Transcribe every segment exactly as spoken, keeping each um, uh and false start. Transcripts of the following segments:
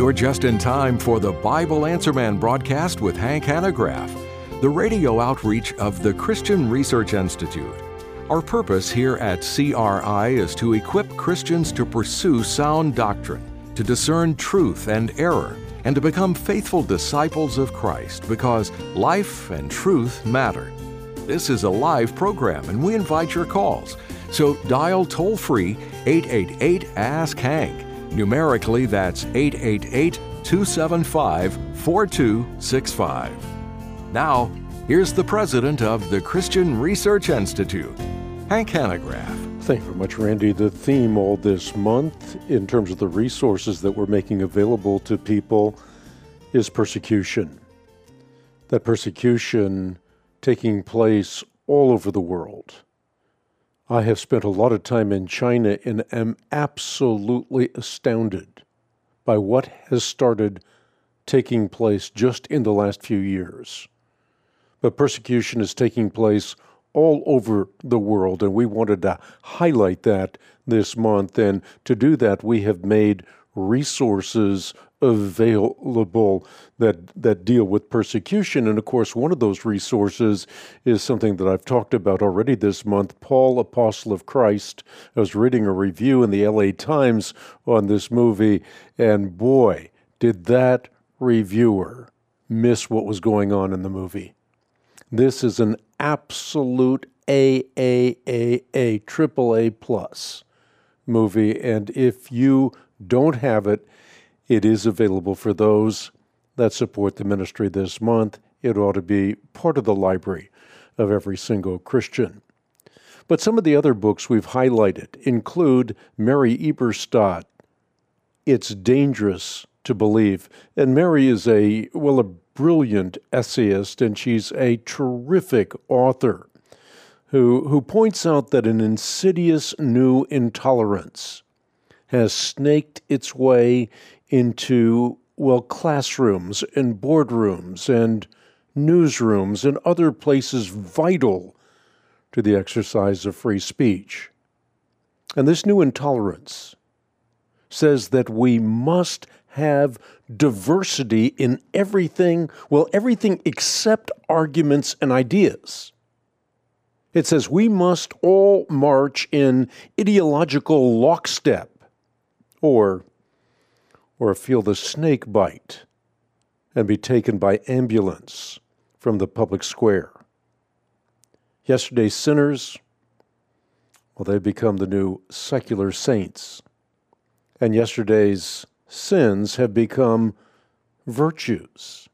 You're just in time for the Bible Answer Man broadcast with Hank Hanegraaff, the radio outreach of the Christian Research Institute. Our purpose here at C R I is to equip Christians to pursue sound doctrine, to discern truth and error, and to become faithful disciples of Christ, because life and truth matter. This is a live program, and we invite your calls. So dial toll-free eight eight eight, ask Hank. Numerically, that's eight eight eight, two seven five, four two six five. Now, here's the president of the Christian Research Institute, Hank Hanegraaff. Thank you very much, Randy. The theme all this month, in terms of the resources that we're making available to people, is persecution. That persecution taking place all over the world. I have spent a lot of time in China and am absolutely astounded by what has started taking place just in the last few years. But persecution is taking place all over the world, and we wanted to highlight that this month. And to do that, we have made resources available that that deal with persecution. And of course, one of those resources is something that I've talked about already this month, Paul, Apostle of Christ. I was reading a review in the L A Times on this movie, and boy, did that reviewer miss what was going on in the movie. This is an absolute A A A A, triple A plus movie, and if you don't have it, it is available for those that support the ministry this month. It ought to be part of the library of every single Christian. But some of the other books we've highlighted include Mary Eberstadt, It's Dangerous to Believe. And Mary is a, well, a brilliant essayist, and she's a terrific author who, who points out that an insidious new intolerance has snaked its way into, well, classrooms and boardrooms and newsrooms and other places vital to the exercise of free speech. And this new intolerance says that we must have diversity in everything, well, everything except arguments and ideas. It says we must all march in ideological lockstep, or or feel the snake bite and be taken by ambulance from the public square. Yesterday's sinners, well, they become the new secular saints. And yesterday's sins have become virtues.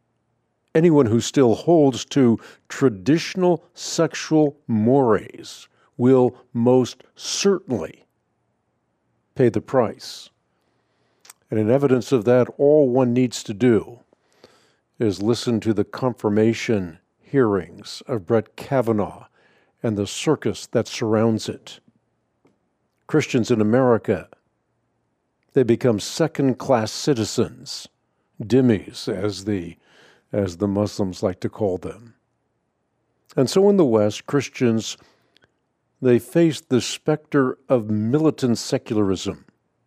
Anyone who still holds to traditional sexual mores will most certainly pay the price. And in evidence of that, all one needs to do is listen to the confirmation hearings of Brett Kavanaugh and the circus that surrounds it. Christians in America, they become second-class citizens, dhimmis, as the, as the Muslims like to call them. And so in the West, Christians, they face the specter of militant secularism.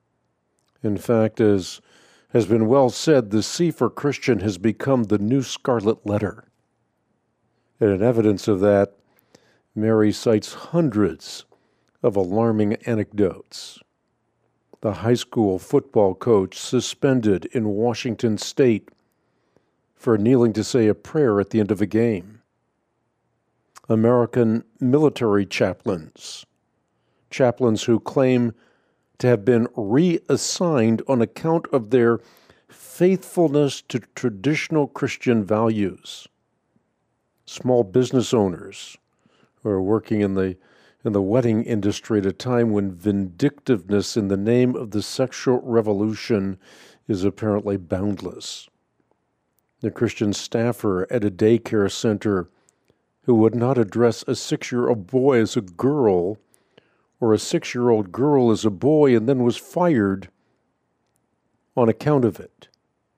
In fact, as has been well said, the C for Christian has become the new scarlet letter. And in evidence of that, Mary cites hundreds of alarming anecdotes. The high school football coach suspended in Washington State for kneeling to say a prayer at the end of a game. American military chaplains, chaplains who claim to have been reassigned on account of their faithfulness to traditional Christian values. Small business owners who are working in the in the wedding industry at a time when vindictiveness in the name of the sexual revolution is apparently boundless. The Christian staffer at a daycare center who would not address a six-year-old boy as a girl or a six-year-old girl as a boy, and then was fired on account of it.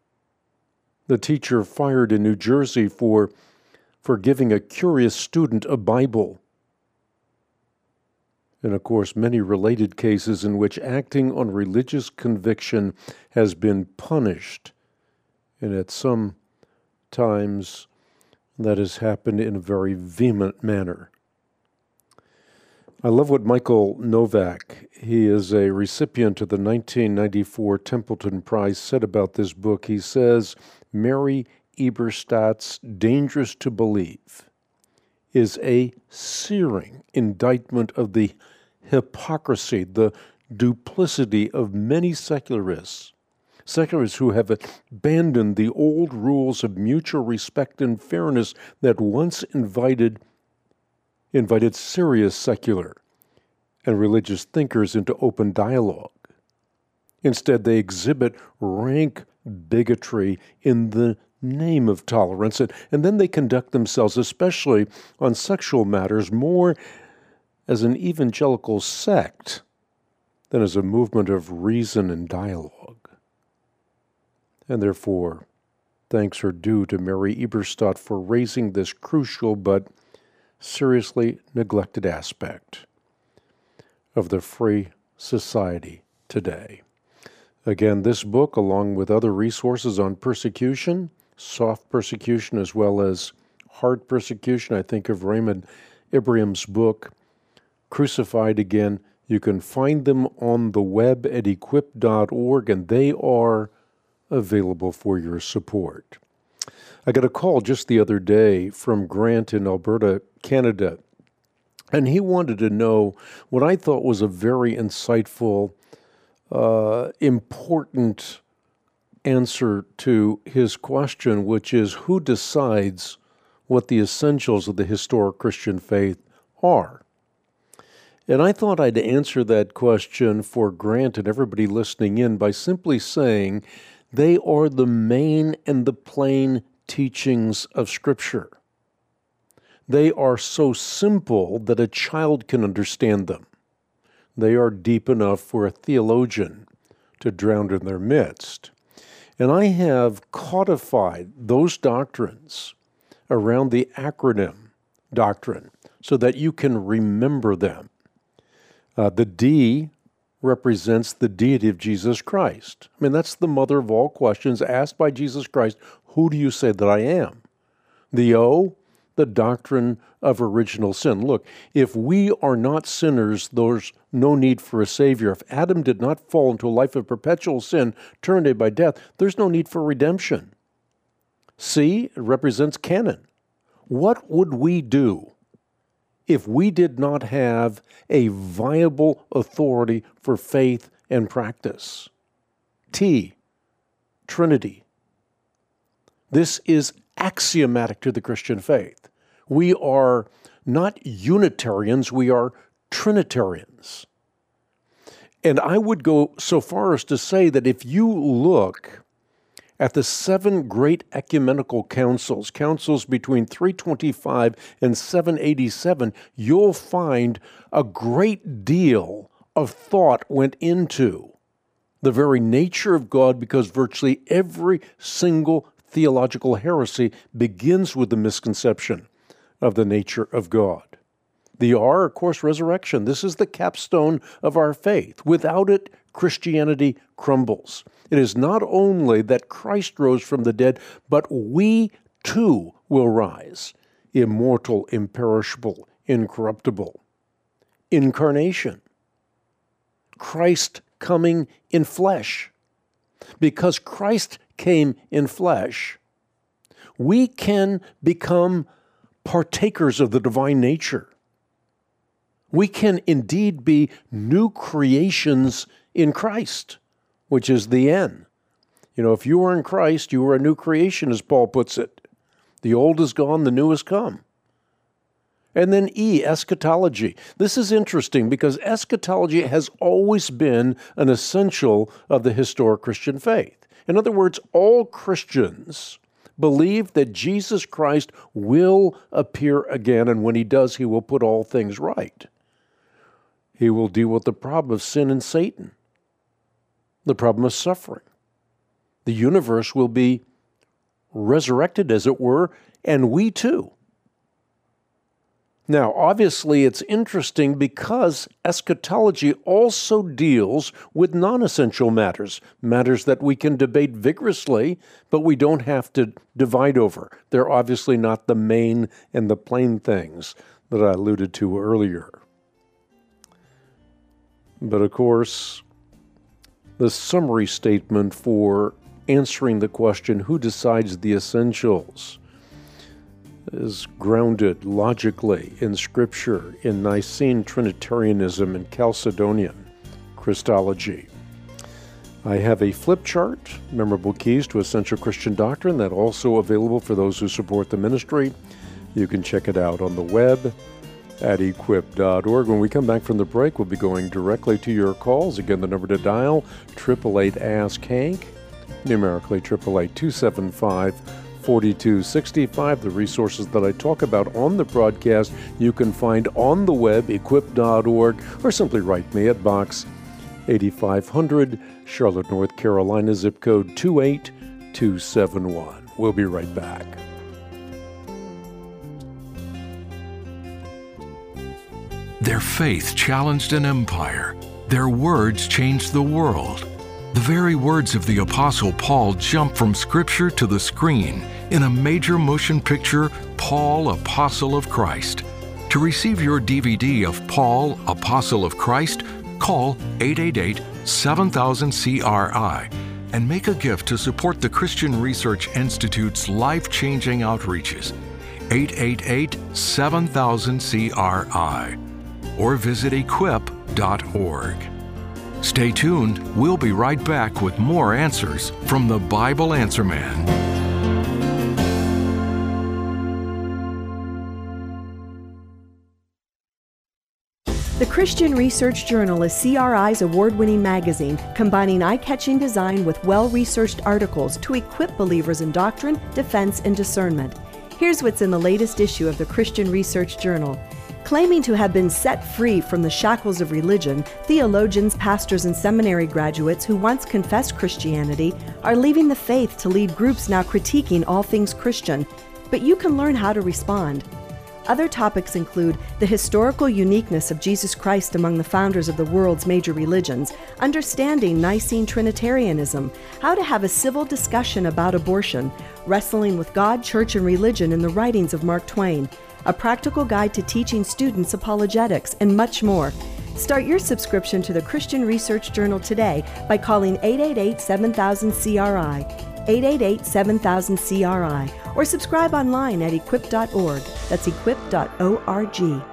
The teacher fired in New Jersey for, for giving a curious student a Bible. and of course many related cases in which acting on religious conviction has been punished, and at some times that has happened in a very vehement manner. I love what Michael Novak, he is a recipient of the nineteen ninety-four Templeton Prize, said about this book. He says, Mary Eberstadt's Dangerous to Believe is a searing indictment of the hypocrisy, the duplicity of many secularists, secularists who have abandoned the old rules of mutual respect and fairness that once invited invited serious secular and religious thinkers into open dialogue. Instead, they exhibit rank bigotry in the name of tolerance, and, and then they conduct themselves, especially on sexual matters, more as an evangelical sect than as a movement of reason and dialogue. And therefore, thanks are due to Mary Eberstadt for raising this crucial but seriously neglected aspect of the free society today. Again, this book, along with other resources on persecution, soft persecution as well as hard persecution, I think of Raymond Ibrahim's book, Crucified Again. You can find them on the web at equip dot org, and they are available for your support. I got a call just the other day from Grant in Alberta, Canada, and he wanted to know what I thought was a very insightful, uh, important answer to his question, which is, who decides what the essentials of the historic Christian faith are? And I thought I'd answer that question for Grant and everybody listening in by simply saying they are the main and the plain teachings of Scripture. They are so simple that a child can understand them. They are deep enough for a theologian to drown in their midst. And I have codified those doctrines around the acronym doctrine so that you can remember them. Uh, the D represents the deity of Jesus Christ. I mean, that's the mother of all questions asked by Jesus Christ. Who do you say that I am? The O, the doctrine of original sin. Look, if we are not sinners, there's no need for a Savior. If Adam did not fall into a life of perpetual sin, terminated by death, there's no need for redemption. C, it represents canon. What would we do if we did not have a viable authority for faith and practice? T, Trinity. This is axiomatic to the Christian faith. We are not Unitarians, we are Trinitarians. And I would go so far as to say that if you look at the seven great ecumenical councils, councils between three twenty-five and seven eighty-seven, you'll find a great deal of thought went into the very nature of God, because virtually every single theological heresy begins with the misconception of the nature of God. The R, of course, resurrection. This is the capstone of our faith. Without it, Christianity crumbles. It is not only that Christ rose from the dead, but we too will rise, immortal, imperishable, incorruptible. Incarnation. Christ coming in flesh. Because Christ came in flesh, we can become partakers of the divine nature. We can indeed be new creations in Christ, which is the N. You know, if you are in Christ, you are a new creation, as Paul puts it. The old is gone, the new has come. And then E, eschatology. This is interesting because eschatology has always been an essential of the historic Christian faith. In other words, all Christians believe that Jesus Christ will appear again, and when he does, he will put all things right. He will deal with the problem of sin and Satan, the problem of suffering. The universe will be resurrected, as it were, and we too. Now, obviously, it's interesting because eschatology also deals with non-essential matters, matters that we can debate vigorously, but we don't have to divide over. They're obviously not the main and the plain things that I alluded to earlier. But of course, the summary statement for answering the question, who decides the essentials, is grounded logically in Scripture, in Nicene Trinitarianism and Chalcedonian Christology. I have a flip chart, Memorable Keys to Essential Christian Doctrine, that's also available for those who support the ministry. You can check it out on the web at equip dot org. When we come back from the break, we'll be going directly to your calls. Again, the number to dial, eight eight eight, ask Hank, numerically eight eight eight, two seven five, four two six five. The resources that I talk about on the broadcast you can find on the web, equip dot org, or simply write me at Box eighty-five hundred, Charlotte, North Carolina, zip code two eight two seven one. We'll be right back. Their faith challenged an empire. Their words changed the world. The very words of the Apostle Paul jump from Scripture to the screen in a major motion picture, Paul, Apostle of Christ. To receive your D V D of Paul, Apostle of Christ, call eight eight eight, seven thousand, C R I and make a gift to support the Christian Research Institute's life-changing outreaches. eight eight eight, seven thousand, C R I. Or visit equip dot org. Stay tuned. We'll be right back with more answers from the Bible Answer Man. The Christian Research Journal is C R I's award-winning magazine, combining eye-catching design with well-researched articles to equip believers in doctrine, defense, and discernment. Here's what's in the latest issue of the Christian Research Journal. Claiming to have been set free from the shackles of religion, theologians, pastors, and seminary graduates who once confessed Christianity are leaving the faith to lead groups now critiquing all things Christian. But you can learn how to respond. Other topics include the historical uniqueness of Jesus Christ among the founders of the world's major religions, understanding Nicene Trinitarianism, how to have a civil discussion about abortion, wrestling with God, church, and religion in the writings of Mark Twain, a practical guide to teaching students apologetics, and much more. Start your subscription to the Christian Research Journal today by calling eight eight eight, seven thousand, C R I, eight eight eight, seven thousand, C R I, or subscribe online at equip dot org. That's equip dot org.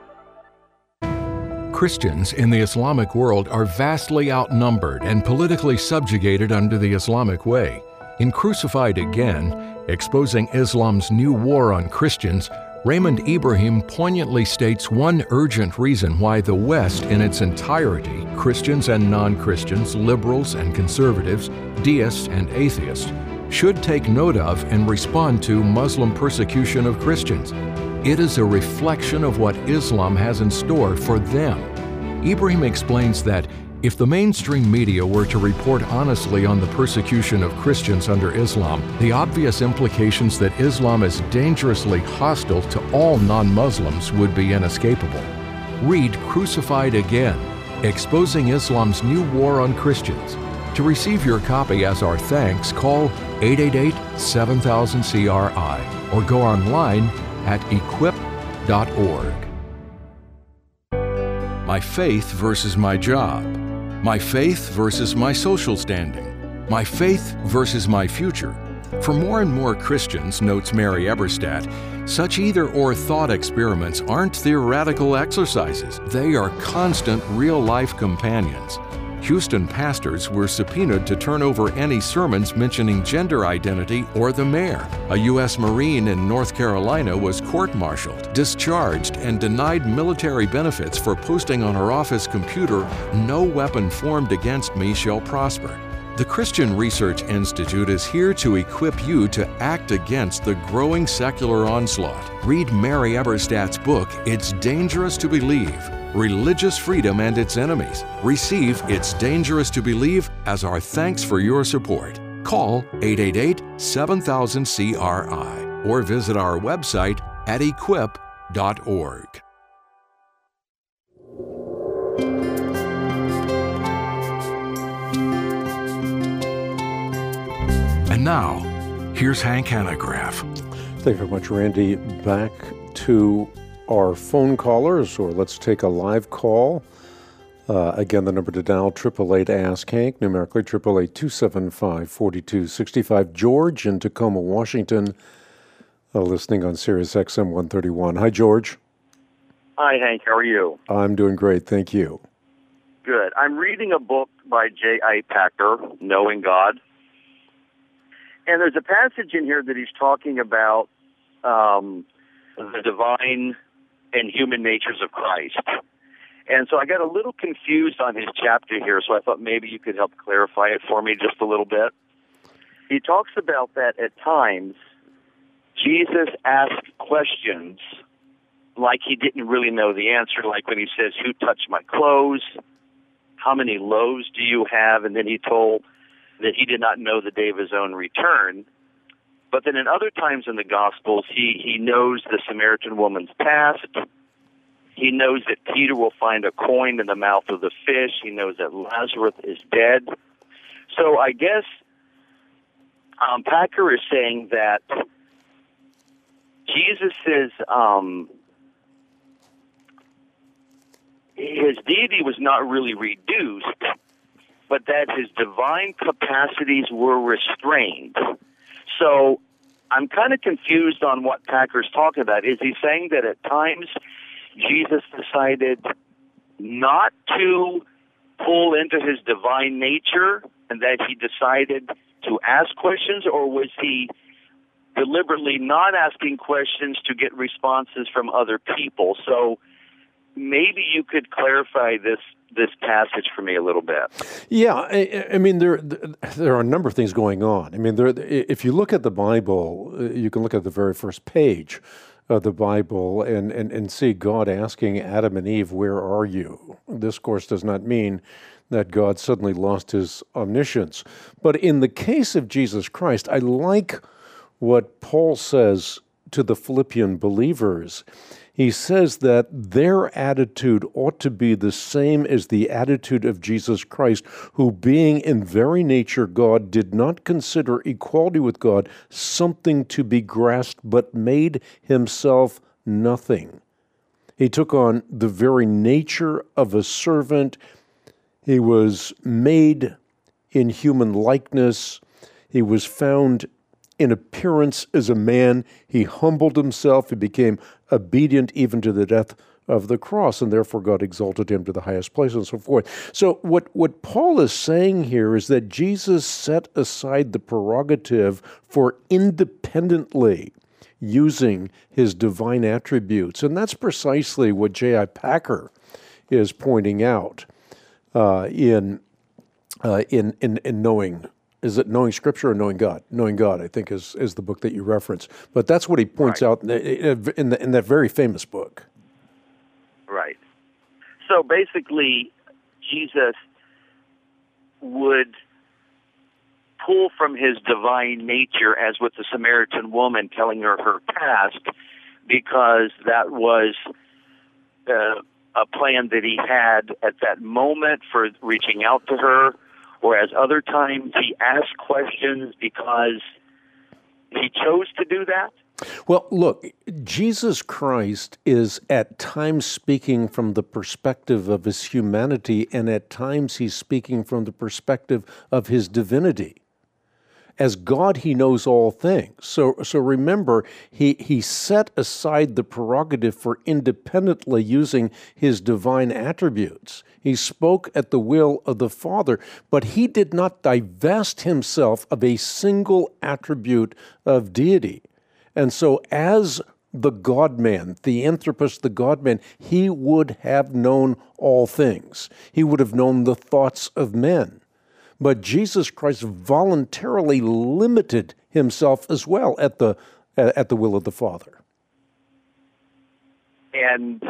Christians in the Islamic world are vastly outnumbered and politically subjugated under the Islamic way. In Crucified Again, Exposing Islam's New War on Christians, Raymond Ibrahim poignantly states one urgent reason why the West in its entirety, Christians and non-Christians, liberals and conservatives, deists and atheists, should take note of and respond to Muslim persecution of Christians. It is a reflection of what Islam has in store for them. Ibrahim explains that if the mainstream media were to report honestly on the persecution of Christians under Islam, the obvious implications that Islam is dangerously hostile to all non-Muslims would be inescapable. Read Crucified Again, Exposing Islam's New War on Christians. To receive your copy as our thanks, call eight eight eight, seven thousand, C R I or go online at equip dot org. My faith versus my job. My faith versus my social standing. My faith versus my future. For more and more Christians, notes Mary Eberstadt, such either-or thought experiments aren't theoretical exercises. They are constant, real-life companions. Houston pastors were subpoenaed to turn over any sermons mentioning gender identity or the mayor. A U S Marine in North Carolina was court-martialed, discharged, and denied military benefits for posting on her office computer, "No weapon formed against me shall prosper." The Christian Research Institute is here to equip you to act against the growing secular onslaught. Read Mary Eberstadt's book, It's Dangerous to Believe: Religious Freedom and Its Enemies. Receive It's Dangerous to Believe as our thanks for your support. Call eight eight eight, seven thousand, C R I or visit our website at equip dot org. And now, here's Hank Hanegraaff. Thank you very much, Randy. Back to our phone callers, or let's take a live call. Uh, again, the number to dial, eight eight eight, ask Hank, numerically, eight eight eight, two seven five, four two six five. George in Tacoma, Washington, uh, listening on Sirius X M one thirty-one. Hi, George. Hi, Hank. How are you? I'm doing great, thank you. Good. I'm reading a book by J I Packer, Knowing God. And there's a passage in here that he's talking about um, the divine and human natures of Christ. And so I got a little confused on his chapter here, so I thought maybe you could help clarify it for me just a little bit. He talks about that at times Jesus asked questions like he didn't really know the answer, like when he says, "Who touched my clothes? How many loaves do you have?" And then he told that he did not know the day of his own return. But then in other times in the Gospels, he, he knows the Samaritan woman's past. He knows that Peter will find a coin in the mouth of the fish. He knows that Lazarus is dead. So I guess um, Packer is saying that Jesus is, um, his deity was not really reduced, but that his divine capacities were restrained. So I'm kind of confused on what Packer's talking about. Is he saying that at times Jesus decided not to pull into his divine nature and that he decided to ask questions, or was he deliberately not asking questions to get responses from other people? So maybe you could clarify this this passage for me a little bit. Yeah, I, I mean, there there are a number of things going on. I mean, there, if you look at the Bible, you can look at the very first page of the Bible and, and, and see God asking Adam and Eve, "Where are you?" This, of course, does not mean that God suddenly lost his omniscience. But in the case of Jesus Christ, I like what Paul says to the Philippian believers. He says that their attitude ought to be the same as the attitude of Jesus Christ, who, being in very nature God, did not consider equality with God something to be grasped, but made himself nothing. He took on the very nature of a servant. He was made in human likeness. He was found in appearance as a man. He humbled himself. He became obedient even to the death of the cross, and therefore God exalted him to the highest place and so forth. So what, what Paul is saying here is that Jesus set aside the prerogative for independently using his divine attributes. And that's precisely what J I Packer is pointing out uh, in, uh, in, in, in knowing Is it Knowing Scripture or Knowing God? Knowing God, I think, is, is the book that you reference. But that's what he points right. out in, the, in, the, in that very famous book. Right. So basically, Jesus would pull from his divine nature, as with the Samaritan woman telling her her past, because that was uh, a plan that he had at that moment for reaching out to her. Whereas other times he asked questions because he chose to do that? Well, look, Jesus Christ is at times speaking from the perspective of his humanity, and at times he's speaking from the perspective of his divinity. As God, he knows all things. So, so remember, he, he set aside the prerogative for independently using his divine attributes. He spoke at the will of the Father, but he did not divest himself of a single attribute of deity. And so as the God-man, Theanthropos, the God-man, he would have known all things. He would have known the thoughts of men. But Jesus Christ voluntarily limited himself as well at the at the will of the Father. And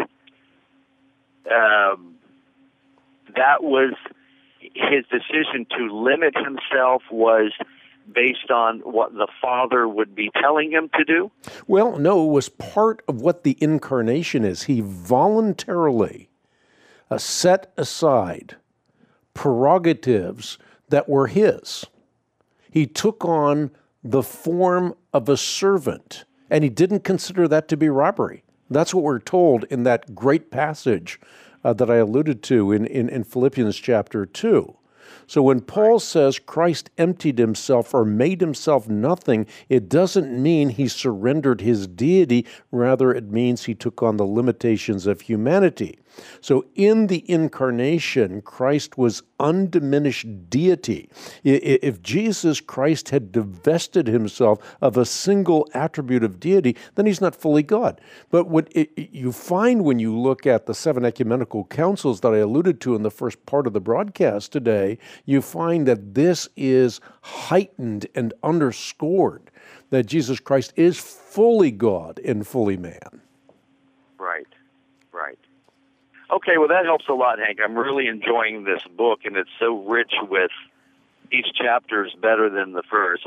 um, that was his decision to limit himself was based on what the Father would be telling him to do? Well, no, it was part of what the incarnation is. He voluntarily uh, set aside prerogatives that were his. He took on the form of a servant, and he didn't consider that to be robbery. That's what we're told in that great passage uh, that I alluded to in, in, in Philippians chapter two. So when Paul says Christ emptied himself or made himself nothing, it doesn't mean he surrendered his deity. Rather, it means he took on the limitations of humanity. So in the incarnation, Christ was undiminished deity. If Jesus Christ had divested himself of a single attribute of deity, then he's not fully God. But what it, you find when you look at the seven ecumenical councils that I alluded to in the first part of the broadcast today, you find that this is heightened and underscored, that Jesus Christ is fully God and fully man. Right, right. Okay, well, that helps a lot, Hank. I'm really enjoying this book, and it's so rich with each chapter is better than the first.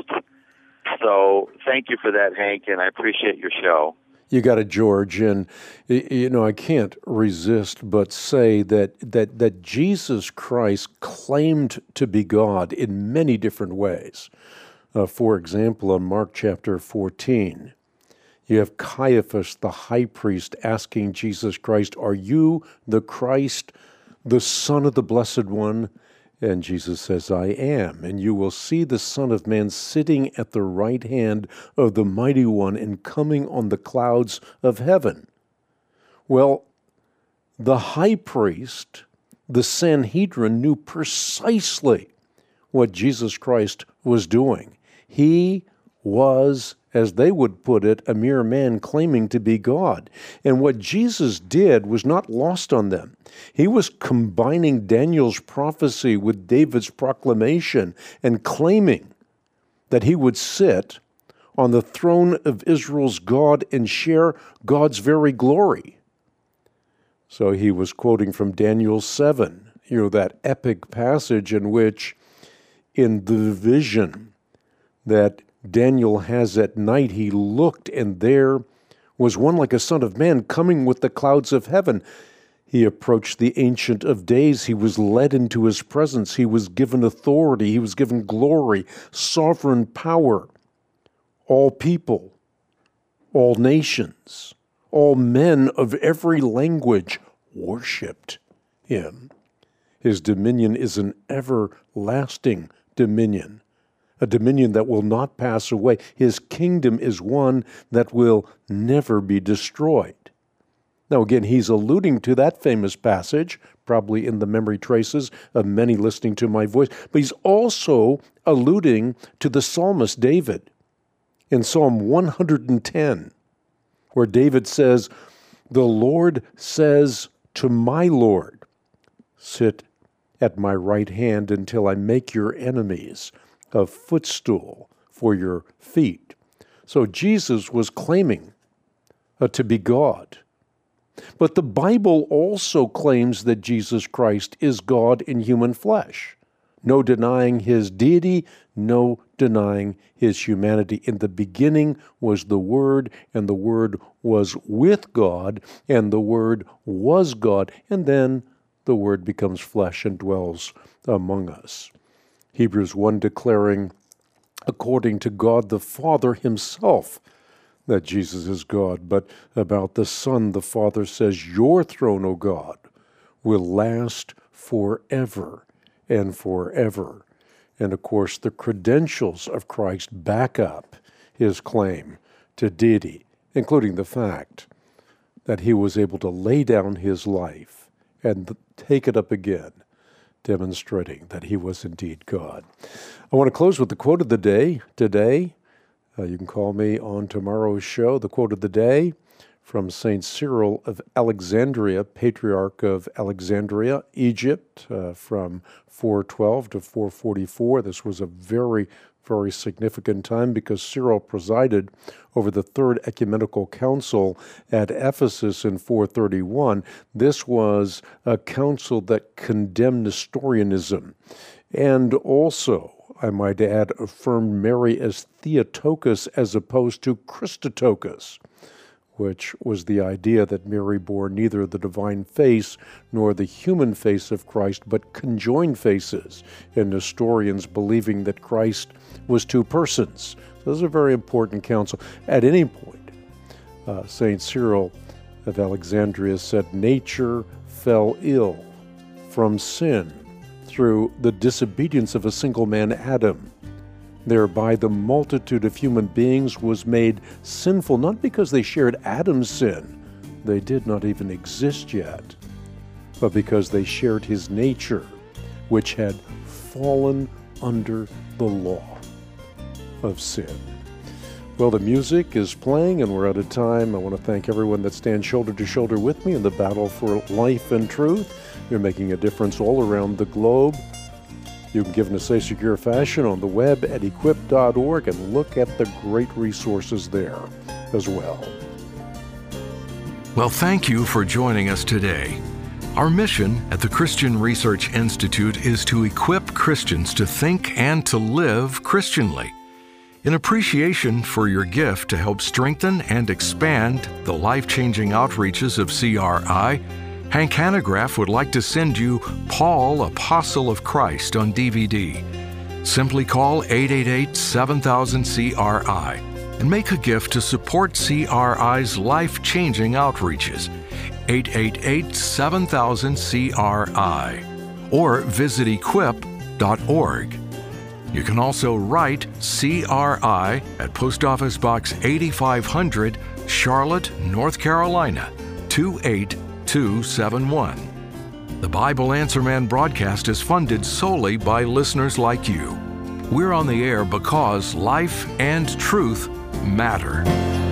So thank you for that, Hank, and I appreciate your show. You got it, George. And, you know, I can't resist but say that, that, that Jesus Christ claimed to be God in many different ways. Uh, for example, in Mark chapter fourteen, you have Caiaphas, the high priest, asking Jesus Christ, "Are you the Christ, the Son of the Blessed One?" And Jesus says, "I am. And you will see the Son of Man sitting at the right hand of the Mighty One and coming on the clouds of heaven." Well, the high priest, the Sanhedrin, knew precisely what Jesus Christ was doing. He was, as they would put it, a mere man claiming to be God. And what Jesus did was not lost on them. He was combining Daniel's prophecy with David's proclamation and claiming that he would sit on the throne of Israel's God and share God's very glory. So he was quoting from Daniel seven, you know, that epic passage in which, in the vision that Daniel has at night, he looked, and there was one like a son of man coming with the clouds of heaven. He approached the Ancient of Days. He was led into his presence. He was given authority. He was given glory, sovereign power. All people, all nations, all men of every language worshipped him. His dominion is an everlasting dominion, a dominion that will not pass away. His kingdom is one that will never be destroyed. Now, again, he's alluding to that famous passage, probably in the memory traces of many listening to my voice, but he's also alluding to the psalmist David in Psalm one hundred ten, where David says, "The Lord says to my Lord, sit at my right hand until I make your enemies a footstool for your feet." So Jesus was claiming uh, to be God. But the Bible also claims that Jesus Christ is God in human flesh. No denying his deity, no denying his humanity. In the beginning was the Word, and the Word was with God, and the Word was God. And then the Word becomes flesh and dwells among us. Hebrews one declaring, according to God the Father himself, that Jesus is God. But about the Son, the Father says, "Your throne, O God, will last forever and forever." And of course, the credentials of Christ back up his claim to deity, including the fact that he was able to lay down his life and take it up again, demonstrating that he was indeed God. I want to close with the quote of the day today. Uh, you can call me on tomorrow's show. The quote of the day from Saint Cyril of Alexandria, Patriarch of Alexandria, Egypt, uh, from four twelve to four forty-four. This was a very, very significant time because Cyril presided over the Third Ecumenical Council at Ephesus in four thirty-one. This was a council that condemned Nestorianism and also I might add, affirmed Mary as Theotokos as opposed to Christotokos, which was the idea that Mary bore neither the divine face nor the human face of Christ, but conjoined faces, and Nestorians believing that Christ was two persons. So this is a very important council. At any point, uh, Saint Cyril of Alexandria said, nature fell ill from sin through the disobedience of a single man, Adam. Thereby the multitude of human beings was made sinful, not because they shared Adam's sin, they did not even exist yet, but because they shared his nature, which had fallen under the law of sin. Well, the music is playing and we're out of time. I want to thank everyone that stands shoulder to shoulder with me in the battle for life and truth. You're making a difference all around the globe. You can give in a safe, secure fashion on the web at equip dot org and look at the great resources there as well. Well, thank you for joining us today. Our mission at the Christian Research Institute is to equip Christians to think and to live Christianly. In appreciation for your gift to help strengthen and expand the life-changing outreaches of C R I, Hank Hanegraaff would like to send you Paul, Apostle of Christ on D V D. Simply call eight eight eight, seven thousand, C R I and make a gift to support C R I's life-changing outreaches. eight eight eight, seven thousand, C R I or visit equip dot org. You can also write C R I at Post Office Box eighty-five hundred, Charlotte, North Carolina, two eight two seven one. The Bible Answer Man broadcast is funded solely by listeners like you. We're on the air because life and truth matter.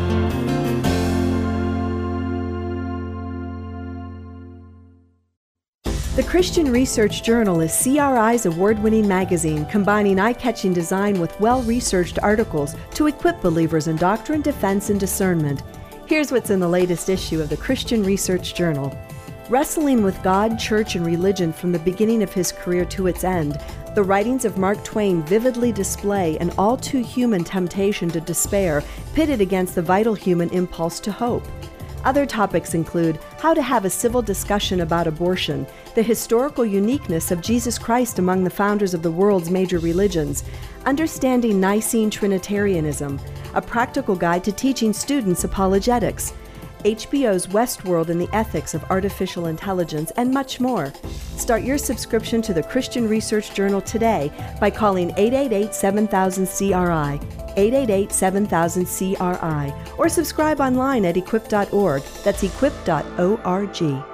The Christian Research Journal is C R I's award-winning magazine combining eye-catching design with well-researched articles to equip believers in doctrine, defense, and discernment. Here's what's in the latest issue of the Christian Research Journal. Wrestling with God, church, and religion from the beginning of his career to its end, the writings of Mark Twain vividly display an all-too-human temptation to despair pitted against the vital human impulse to hope. Other topics include how to have a civil discussion about abortion, the historical uniqueness of Jesus Christ among the founders of the world's major religions, understanding Nicene Trinitarianism, a practical guide to teaching students apologetics, H B O's Westworld and the Ethics of Artificial Intelligence, and much more. Start your subscription to the Christian Research Journal today by calling eight eight eight, seven thousand, C R I, eight eight eight, seven thousand, C R I, or subscribe online at equip dot org. That's equip dot org.